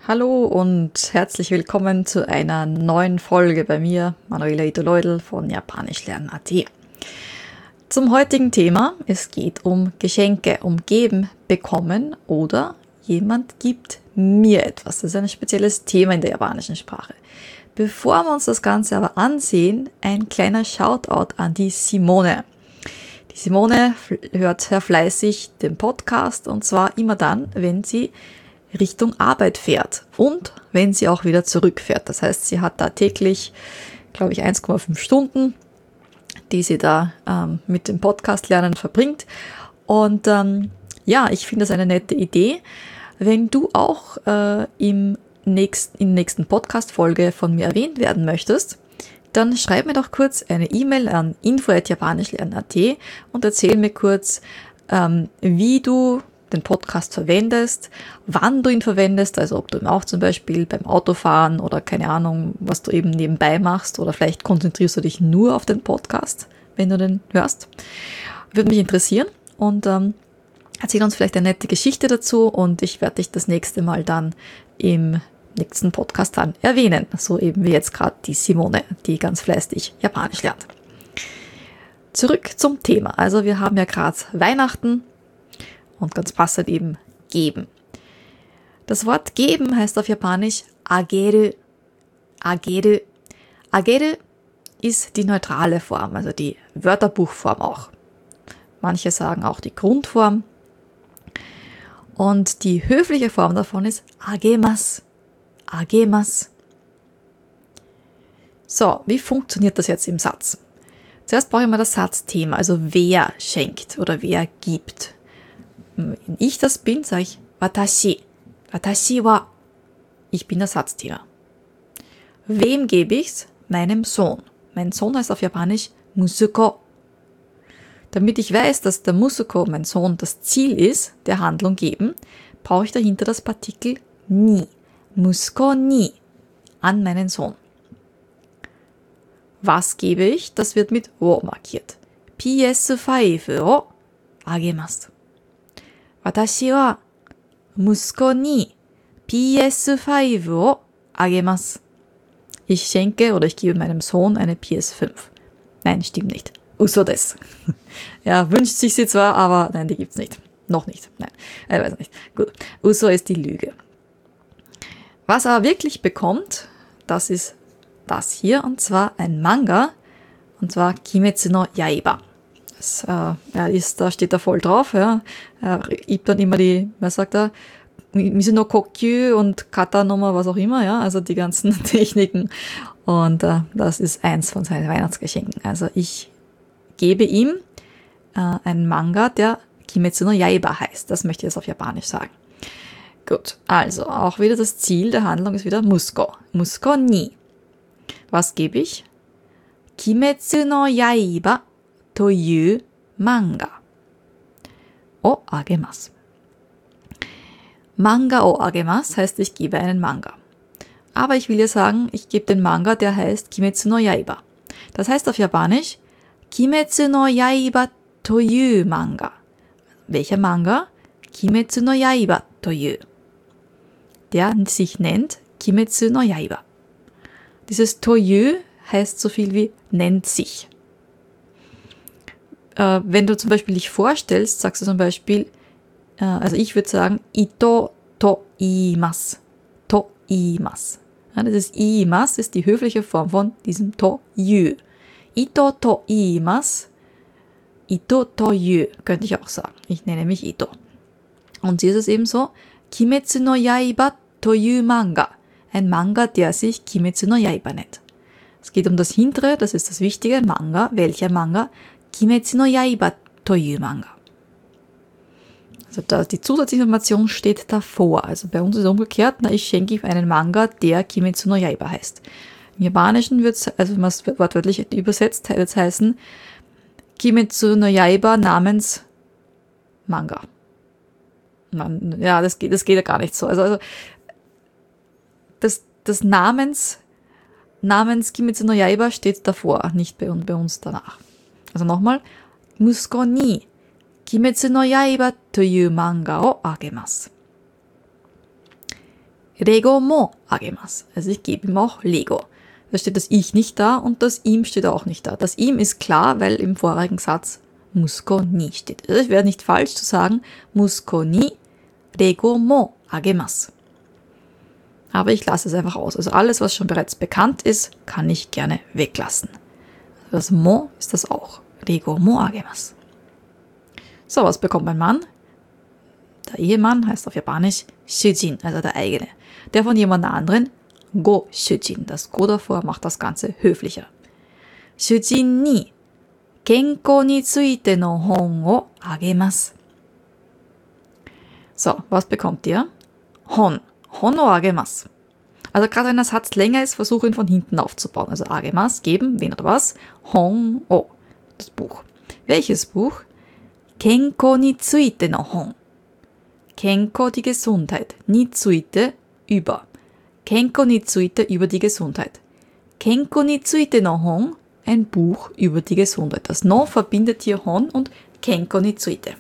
Hallo und herzlich willkommen zu einer neuen Folge bei mir, Manuela Ito-Leudl von japanischlernen.at. Zum heutigen Thema, es geht um Geschenke, um Geben, Bekommen oder jemand gibt mir etwas. Das ist ein spezielles Thema in der japanischen Sprache. Bevor wir uns das Ganze aber ansehen, ein kleiner Shoutout an die Simone. Die Simone hört sehr fleißig den Podcast und zwar immer dann, wenn sie Richtung Arbeit fährt und wenn sie auch wieder zurückfährt. Das heißt, sie hat da täglich, glaube ich, 1,5 Stunden, die sie da mit dem Podcast lernen verbringt. Und ich finde das eine nette Idee. Wenn du auch in der nächsten Podcast-Folge von mir erwähnt werden möchtest, dann schreib mir doch kurz eine E-Mail an info@japanischlernen.at und erzähl mir kurz, wie du den Podcast verwendest, wann du ihn verwendest, also ob du ihn auch zum Beispiel beim Autofahren oder keine Ahnung, was du eben nebenbei machst oder vielleicht konzentrierst du dich nur auf den Podcast, wenn du den hörst. Würde mich interessieren und erzähl uns vielleicht eine nette Geschichte dazu und ich werde dich das nächste Mal dann im nächsten Podcast dann erwähnen, so eben wie jetzt gerade die Simone, die ganz fleißig Japanisch lernt. Zurück zum Thema, also wir haben ja gerade Weihnachten und ganz passend eben geben. Das Wort geben heißt auf Japanisch ageru. Ageru. Ageru ist die neutrale Form, also die Wörterbuchform auch. Manche sagen auch die Grundform. Und die höfliche Form davon ist agemasu. Agemasu. So, wie funktioniert das jetzt im Satz? Zuerst brauche ich mal das Satzthema, also wer schenkt oder wer gibt. Wenn ich das bin, sage ich Watashi. Watashi wa. Ich bin das Satzthema. Wem gebe ich's? Meinem Sohn. Mein Sohn heißt auf Japanisch Musuko. Damit ich weiß, dass der Musuko, mein Sohn, das Ziel ist, der Handlung geben, brauche ich dahinter das Partikel ni. Musuko ni. An meinen Sohn. Was gebe ich? Das wird mit wo markiert. PS5 をあげます。私は息子に PS5 をあげます。Ich schenke oder ich gebe meinem Sohn eine PS5. Nein, stimmt nicht. Uso des. Ja, wünscht sich sie zwar, aber nein, die gibt's nicht. Noch nicht. Nein, ich weiß nicht. Gut. Uso ist die Lüge. Was aber wirklich bekommt, das ist das hier, und zwar ein Manga, und zwar Kimetsu no Yaiba. Da steht da voll drauf, ja. Er übt dann immer was sagt er? Misu no Kokyu und Kata Nummer, was auch immer, ja. Also die ganzen Techniken. Und das ist eins von seinen Weihnachtsgeschenken. Also ich gebe ihm einen Manga, der Kimetsu no Yaiba heißt. Das möchte ich jetzt auf Japanisch sagen. Gut, also auch wieder das Ziel der Handlung ist wieder Musuko. Musuko ni. Was gebe ich? Kimetsu no Yaiba という漫画をあげます。Manga o agemas heißt, ich gebe einen Manga. Aber ich will ja sagen, ich gebe den Manga, der heißt Kimetsu no Yaiba. Das heißt auf Japanisch Kimetsu no Yaiba というManga. Welcher Manga? Kimetsu no Yaiba という。Der sich nennt Kimetsu no Yaiba. Dieses というheißt so viel wie nennt sich. Wenn du zum Beispiel dich vorstellst, sagst du zum Beispiel, also ich würde sagen, Ito to iimasu. To iimasu. Ja, das iimasu ist die höfliche Form von diesem to yu. Ito to iimasu. Ito to yu, könnte ich auch sagen. Ich nenne mich Ito. Und hier ist es eben so, Kimetsu no Yaiba to yu Manga. Ein Manga, der sich Kimetsu no Yaiba nennt. Es geht um das Hintere, das ist das Wichtige. Manga, welcher Manga? Kimetsu no Yaiba という Manga. Also die Zusatzinformation steht davor. Also bei uns ist es umgekehrt. Ich schenke ihm einen Manga, der Kimetsu no Yaiba heißt. Im Japanischen wird es, also wenn man es wortwörtlich übersetzt, wird es heißen Kimetsu no Yaiba namens Manga. Ja, das geht ja gar nicht so. Also das Namens Kimetsu no Yaiba steht davor, nicht bei uns danach. Also nochmal, Musuko ni Kimetsu no Yaiba という Manga をあげます。 Lego mo agemasu. Also ich gebe ihm auch Lego. Da steht das Ich nicht da und das ihm steht auch nicht da. Das ihm ist klar, weil im vorigen Satz Musko ni steht. Also es wäre nicht falsch zu sagen, Musko ni Lego mo agemasu. Aber ich lasse es einfach aus. Also alles, was schon bereits bekannt ist, kann ich gerne weglassen. Das Mo ist das auch. Lego mo agemasu. So, was bekommt mein Mann? Der Ehemann heißt auf Japanisch Shujin, also der eigene. Der von jemand anderen Go Shujin. Das Go davor macht das Ganze höflicher. Shujin ni Kenko ni tsuite no hon o agemasu. So, was bekommt ihr? Hon. Hon o agemasu. Also gerade wenn der Satz länger ist, versuche ihn von hinten aufzubauen. Also agemasu, geben, wen oder was. Hon o, das Buch. Welches Buch? Kenko ni tsuite no hon. Kenko, die Gesundheit. Ni tsuite, über. Kenko ni tsuite, über die Gesundheit. Kenko ni tsuite no hon, ein Buch über die Gesundheit. Das no verbindet hier Hon und Kenko ni tsuite.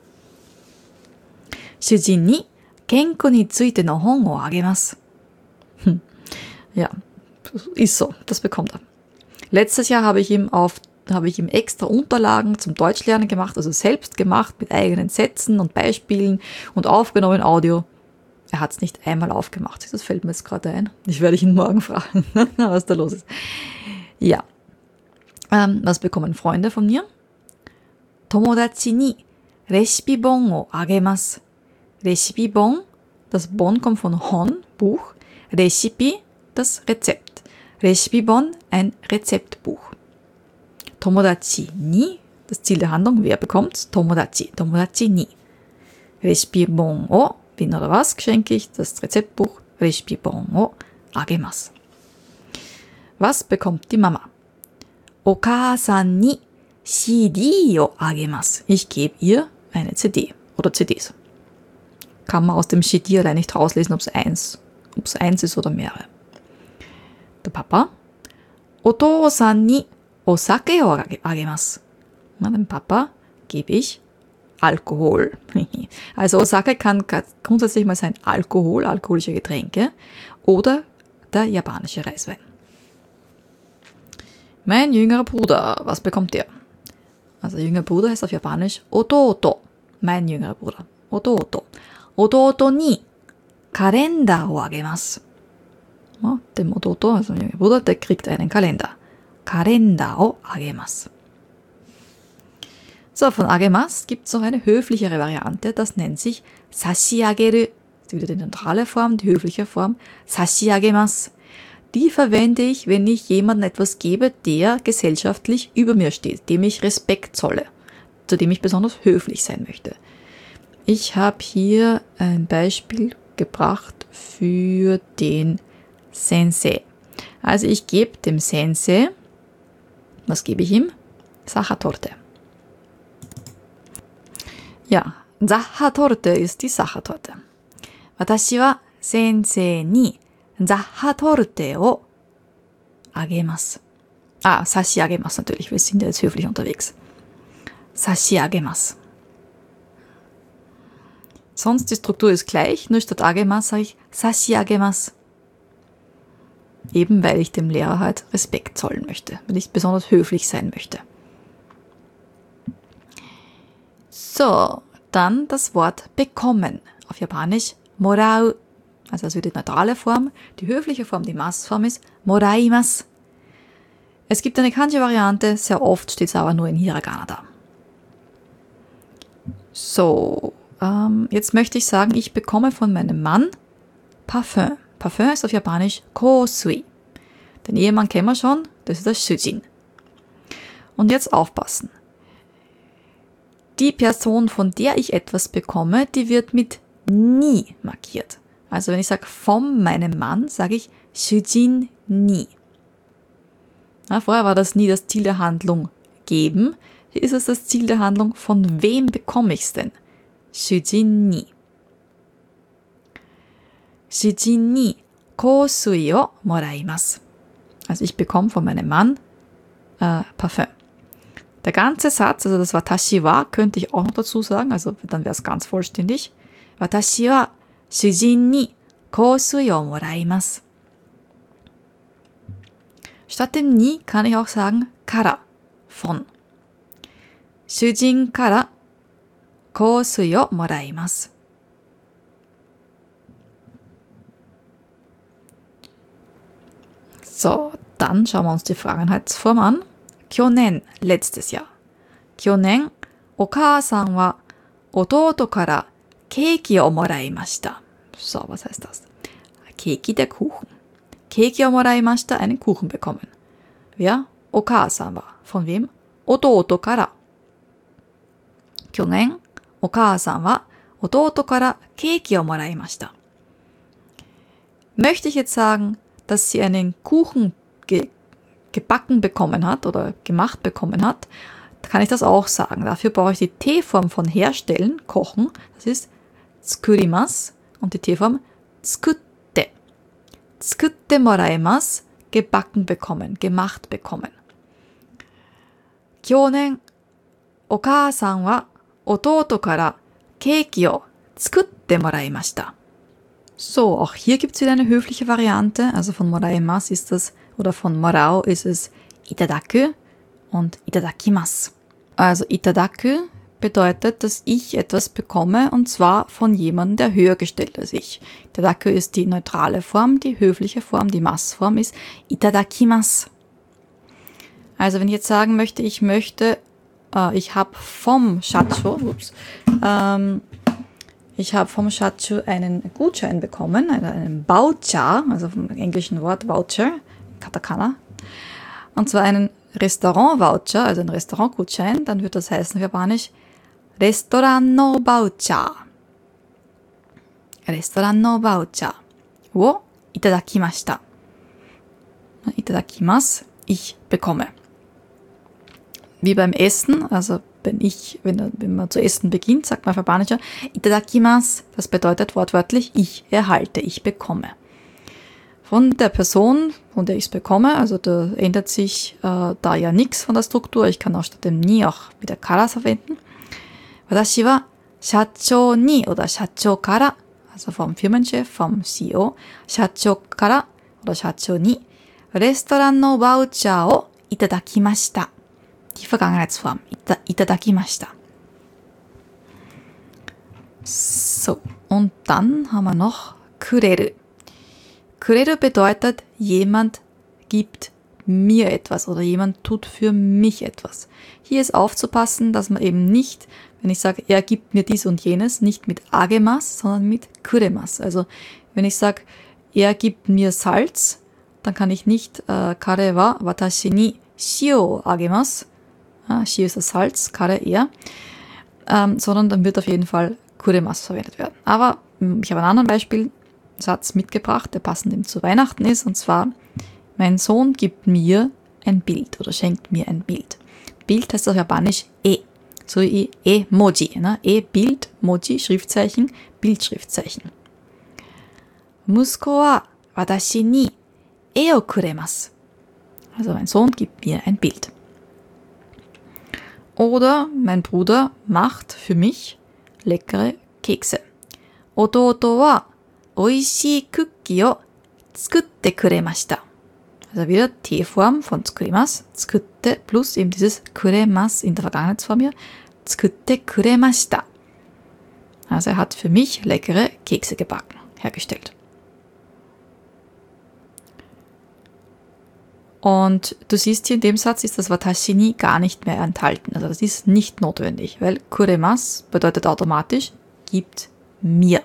Shujin ni Kenko ni tsuite no hon o agemasu. Ja, ist so, das bekommt er. Letztes Jahr habe ich ihm extra Unterlagen zum Deutschlernen gemacht, also selbst gemacht mit eigenen Sätzen und Beispielen und aufgenommen Audio. Er hat es nicht einmal aufgemacht. Das fällt mir jetzt gerade ein. Ich werde ihn morgen fragen, was da los ist. Ja, was bekommen Freunde von mir? Tomodachi ni Reishibon o agemasu. Reishibon, das Bon kommt von Hon, Buch. Reishibi, das Rezept. Reishibon, ein Rezeptbuch. Tomodachi ni, das Ziel der Handlung, wer bekommt's? Tomodachi, Tomodachi ni. Reishibon o, wen oder was schenke ich? Das Rezeptbuch. Reishibon o agemasu. Was bekommt die Mama? Okasan ni CD o agemasu. Ich gebe ihr eine CD oder CDs. Kann man aus dem CD allein nicht rauslesen, ob es eins ist oder mehrere. Der Papa. Otosan ni Osake o agemasu. Dem Papa gebe ich Alkohol. Also Osake kann grundsätzlich mal sein Alkohol, alkoholische Getränke oder der japanische Reiswein. Mein jüngerer Bruder, was bekommt der? Also jüngerer Bruder heißt auf Japanisch Ototo. Mein jüngerer Bruder. Ototo. Ototo ni Kalender o agemasu. Ja, dem Ototo, also mein jüngerer Bruder, der kriegt einen Kalender. Kalender o agemasu. So, von agemasu gibt es noch eine höflichere Variante, das nennt sich sashiageru. Das ist wieder die neutrale Form, die höfliche Form. Sashiagemasu. Die verwende ich, wenn ich jemandem etwas gebe, der gesellschaftlich über mir steht, dem ich Respekt zolle, zu dem ich besonders höflich sein möchte. Ich habe hier ein Beispiel gebracht für den Sensei. Also ich gebe dem Sensei, was gebe ich ihm? Sachertorte. Ja, Sachertorte ist die Sachertorte. Watashi wa sensei ni Sachertorte o agemasu. Sashiagemasu natürlich, wir sind ja jetzt höflich unterwegs. Sashiagemasu. Sonst die Struktur ist gleich, nur statt agemasu sage ich sashiagemasu. Eben weil ich dem Lehrer halt Respekt zollen möchte, weil ich besonders höflich sein möchte. So, dann das Wort bekommen. Auf Japanisch morau. Also die neutrale Form. Die höfliche Form, die Massform ist moraimasu. Es gibt eine Kanji-Variante, sehr oft steht es aber nur in Hiragana da. So, jetzt möchte ich sagen, ich bekomme von meinem Mann Parfüm. Parfüm ist auf Japanisch Kōsui. Den Ehemann kennen wir schon, das ist das Shujin. Und jetzt aufpassen. Die Person, von der ich etwas bekomme, die wird mit ni markiert. Also wenn ich sage von meinem Mann, sage ich Shujin ni. Vorher war das nie das Ziel der Handlung geben. Hier ist es das Ziel der Handlung, von wem bekomme ich es denn? Shujin ni. Shujin ni Kōsui o moraimasu. Also ich bekomme von meinem Mann Parfüm. Der ganze Satz, also das Watashi wa, könnte ich auch noch dazu sagen, also dann wäre es ganz vollständig. Watashi wa Shujin ni 香水をもらいます。Statt dem ni kann ich auch sagen から von. 主人から香水をもらいます。So, dann schauen wir uns die Vergangenheitsform an. 去年 letztes Jahr. 去年、お母さんは弟からケーキをもらいました。So, was heißt das? Keiki, der Kuchen. Keikiをもらいました、einen Kuchen bekommen. Wer? お母さんは。Von wem? 弟から。去年、お母さんは弟からケーキをもらいました。Möchte ich jetzt sagen, dass sie einen Kuchen gebacken bekommen hat oder gemacht bekommen hat, kann ich das auch sagen. Dafür brauche ich die T-Form von herstellen, kochen. Das ist tsukurimasu und die T-Form tsukutte. Tsukutte moraimasu, gebacken bekommen, gemacht bekommen. 去年、お母さんは弟からケーキを作ってもらいました。So, auch hier gibt es wieder eine höfliche Variante. Also von moraimasu ist das, oder von morao ist es itadaku und itadakimasu. Also itadaku bedeutet, dass ich etwas bekomme und zwar von jemandem, der höher gestellt ist als ich. Itadaku ist die neutrale Form, die höfliche Form, die Massform ist itadakimasu. Also wenn ich jetzt sagen möchte, ich habe vom Shacho, ich habe vom Shacho einen Gutschein bekommen, einen Voucher, also vom englischen Wort Voucher, Katakana, und zwar einen Restaurant-Voucher, also ein Restaurantgutschein, dann wird das heißen auf Japanisch Restaurant no Voucher. Restaurant no Voucher wo itadakimashita. Itadakimasu, ich bekomme. Wie beim Essen, also wenn man zu essen beginnt, sagt man auf Japanisch itadakimasu, das bedeutet wortwörtlich ich erhalte, ich bekomme. Von der Person, von der ich es bekomme, also da ändert sich da ja nichts von der Struktur. Ich kann auch statt dem ni auch wieder kara verwenden. Watashi wa Shacho ni oder Shacho kara, also vom Firmenchef, vom CEO, Shacho kara oder Shacho ni Restaurant no Voucher o itadakimashita. Die Vergangenheitsform, itadakimashita. So, und dann haben wir noch kureru. Kureru bedeutet, jemand gibt mir etwas oder jemand tut für mich etwas. Hier ist aufzupassen, dass man eben nicht, wenn ich sage, er gibt mir dies und jenes, nicht mit agemasu, sondern mit kuremasu. Also wenn ich sage, er gibt mir Salz, dann kann ich nicht kare wa watashi ni shio agemasu, shio ist das Salz, kare er, sondern dann wird auf jeden Fall kuremasu verwendet werden. Aber ich habe einen anderen Beispielsatz mitgebracht, der passend eben zu Weihnachten ist, und zwar, mein Sohn gibt mir ein Bild oder schenkt mir ein Bild. Bild heißt auf Japanisch e, so wie e-moji, e-Bild, Moji, Schriftzeichen, Bildschriftzeichen. Musuko wa watashi ni e o kuremasu. Also mein Sohn gibt mir ein Bild. Oder mein Bruder macht für mich leckere Kekse. Ototo wa oishii kuki o tsukutte kuremashita. Also wieder T-Form von tsukurimasu, tsukutte plus eben dieses kuremasu in der Vergangenheitsform hier, tsukutte kuremashita. Also er hat für mich leckere Kekse gebacken, hergestellt. Und du siehst hier in dem Satz ist das Watashi ni gar nicht mehr enthalten. Also das ist nicht notwendig, weil kuremasu bedeutet automatisch gibt mir.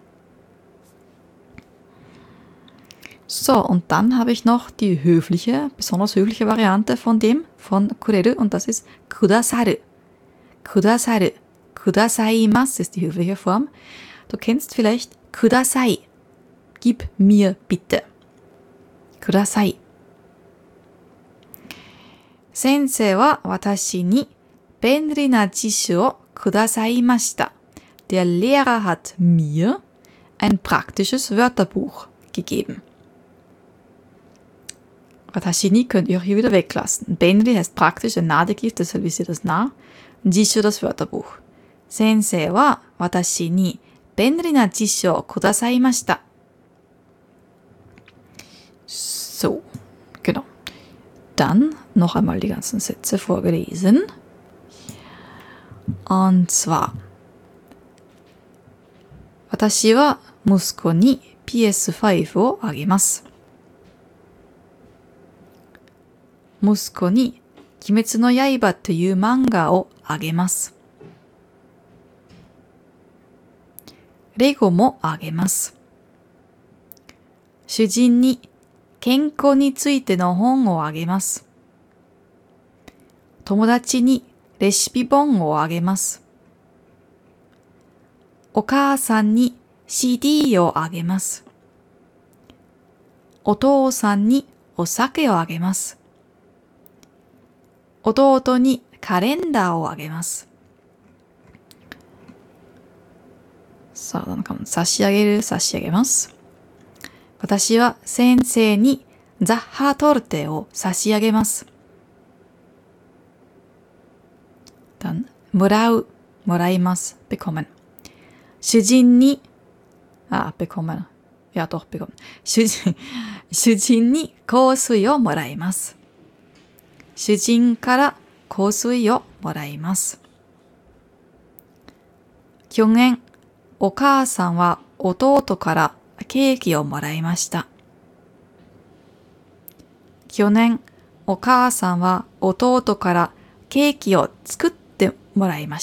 So, und dann habe ich noch die besonders höfliche Variante von kureru, und das ist kudasaru. Kudasaru. Kudasaimasu ist die höfliche Form. Du kennst vielleicht kudasai. Gib mir bitte. Kudasai. Sensei wa watashi ni benri na jishu o kudasaimashita. Der Lehrer hat mir ein praktisches Wörterbuch gegeben. Watashi ni könnt ihr auch hier wieder weglassen. Benri heißt praktisch, ein Nadegift, deshalb ist ihr das nah. Jishu das Wörterbuch. Sensei wa watashi ni benri na jishu o kudasaimashita. So, genau. Dann noch einmal die ganzen Sätze vorgelesen. Und zwar, 私は息子に PS5 をあげます。息子に鬼滅の刃という漫画をあげます。レゴもあげます。主人に健康についての本をあげます。友達にレシピ本をあげます。お母さんに CD をあげます。お父さんにお酒をあげます。弟にカレンダーをあげます。さあ、差し上げる、差し上げます。私は先生にザッハートルテを差し上げます。dann もらう、もらいます。bekommen。主人に、bekommen。Ja, doch, bekommen。主人に香水をもらいます。主人から香水をもらいます。去年、お母さんは弟からケーキをもらいました。去年、お母さんは弟からケーキを作ってもらいました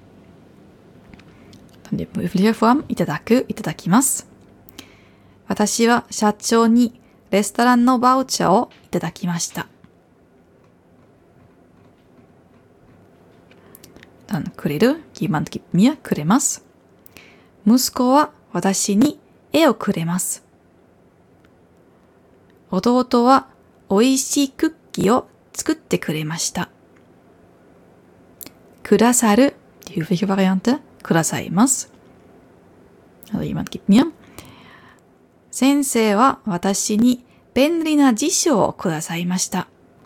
。Die höfliche Form いただく、いただきます。私は社長にレストランのバウチャーをいただきました。Dann くれる、jemand gibt mir くれます。息子は私に絵をくれます。弟は美味しいクッキーを作ってくれました。くださる、die höfliche Variante くださいます。Also jemand gibt mir。先生は私に便利な辞書をくださいました。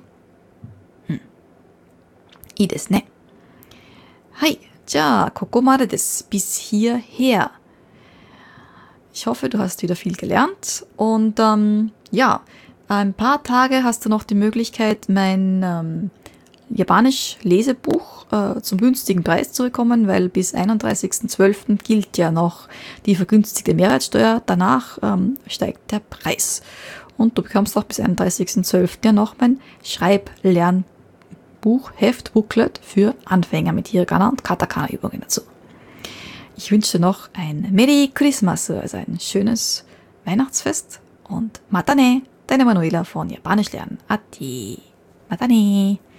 いいですね。はい。じゃあ、ここまでです。bis hierher. Ich hoffe, du hast wieder viel gelernt. Und ja, ein paar Tage hast du noch die Möglichkeit, mein Japanisch-Lesebuch zum günstigen Preis zu bekommen, weil bis 31.12. gilt ja noch die vergünstigte Mehrwertsteuer. Danach steigt der Preis. Und du bekommst auch bis 31.12. ja noch mein Schreiblernbuch, Heft, Booklet für Anfänger mit Hiragana und Katakana-Übungen dazu. Ich wünsche dir noch ein Merry Christmas, also ein schönes Weihnachtsfest und Mata ne, deine Manuela von Japanisch lernen. Ati. Mata ne.